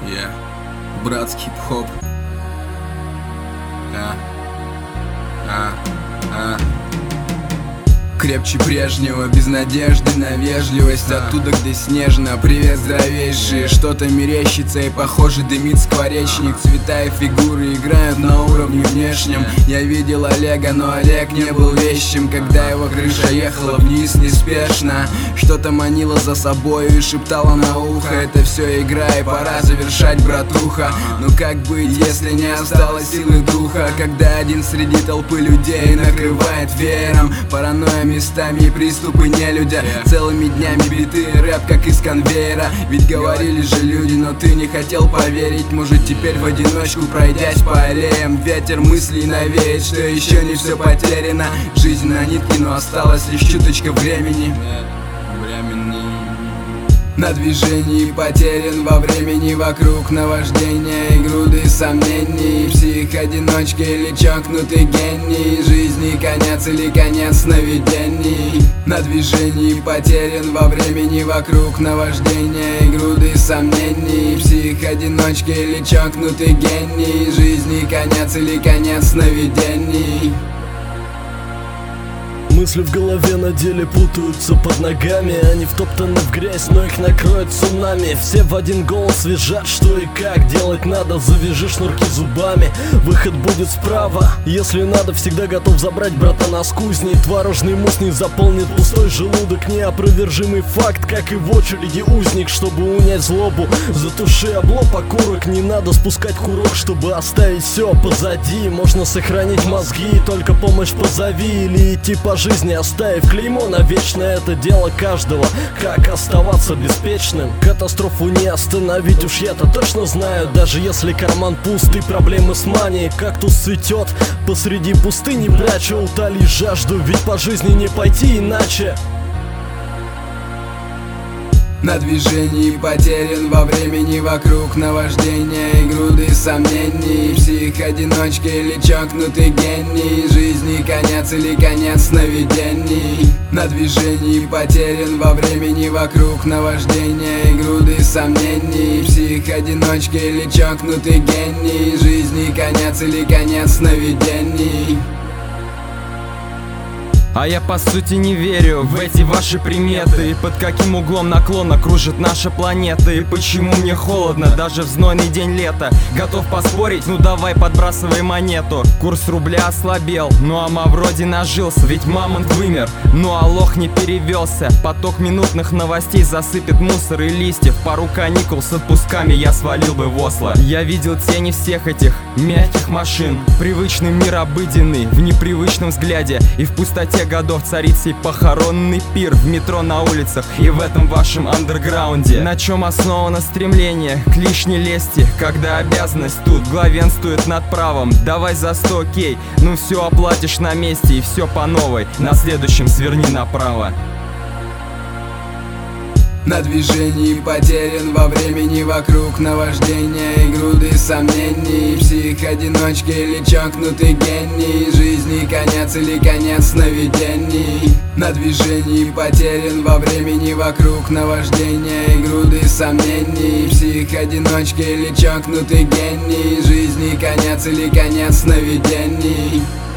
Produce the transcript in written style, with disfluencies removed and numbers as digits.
Братский хип-хоп. Крепче прежнего, без надежды на вежливость. Оттуда, где снежно, привет, здравейшие. Что-то мерещится и похоже дымит скворечник. Цвета и фигуры играют на уровне внешнем. Я видел Олега, но Олег не был вещим. Когда его крыша ехала вниз неспешно, что-то манило за собою и шептало на ухо: это все игра и пора завершать, братуха. Но как быть, если не осталось силы духа? Когда один среди толпы людей накрывает веером, паранойя местами и приступы нелюдя. Целыми днями биты рэп как из конвейера. Ведь говорили же люди, но ты не хотел поверить. Может, теперь в одиночку, пройдясь по аллеям, ветер мыслей навеет, что еще не все потеряно. Жизнь на нитке, но осталась лишь чуточка времени. На движении потерян во времени, вокруг наваждения и груды сомнений. Псих-одиночка или чокнутый гений, жизни конец или конец сновидений. На движении потерян во времени, вокруг наваждения и груды сомнений. Псих-одиночка или чокнутый гений, жизни конец или конец сновидений. Мысли в голове на деле путаются под ногами. Они втоптаны в грязь, но их накроет цунами. Все в один голос визжат, что и как делать надо. Завяжи шнурки зубами, выход будет справа. Если надо, всегда готов забрать братана с кузней. Творожный мусс не заполнит пустой желудок. Неопровержимый факт, как и в очереди узник. Чтобы унять злобу, затуши облоп окурок. Не надо спускать курок, чтобы оставить все позади. Можно сохранить мозги, только помощь позови. Или идти по жизни, оставив клеймо навечно. Это дело каждого, как оставаться беспечным. Катастрофу не остановить, уж я-то точно знаю. Даже если карман пуст и проблемы с манией. Кактус цветет посреди пустыни, пряча утоли жажду. Ведь по жизни не пойти иначе. На движении потерян во времени, вокруг наваждения и груды сомнений. Псих-одиночка или чокнутый гений, жизни конец или конец сновидений. На движении потерян во времени, вокруг наваждения и груды сомнений. Псих-одиночка или чокнутый гений, жизни конец или конец сновидений. А я по сути не верю в эти ваши приметы. И под каким углом наклона кружит наша планета. И почему мне холодно даже в знойный день лета. Готов поспорить? Ну давай подбрасывай монету. Курс рубля ослабел, ну а вроде нажился. Ведь мамонт вымер, ну а лох не перевелся. Поток минутных новостей засыпет мусор и листьев. Пару каникул с отпусками я свалил бы в Осло. Я видел тени всех этих мягких машин. Привычный мир обыденный в непривычном взгляде. И в пустоте годов царит сей похоронный пир. В метро, на улицах и в этом вашем андерграунде. На чем основано стремление к лишней лести, когда обязанность тут главенствует над правом. Давай за 100 окей, ну все оплатишь на месте. И все по новой, на следующем сверни направо. На движении потерян во времени, вокруг наваждения и груды сомнений. Псих-одиночка или чокнутый гений, жизни конец или конец сновидений. На движении потерян во времени, вокруг наваждения и груды сомнений. Псих-одиночка или чокнутый гений, жизни конец или конец сновидений.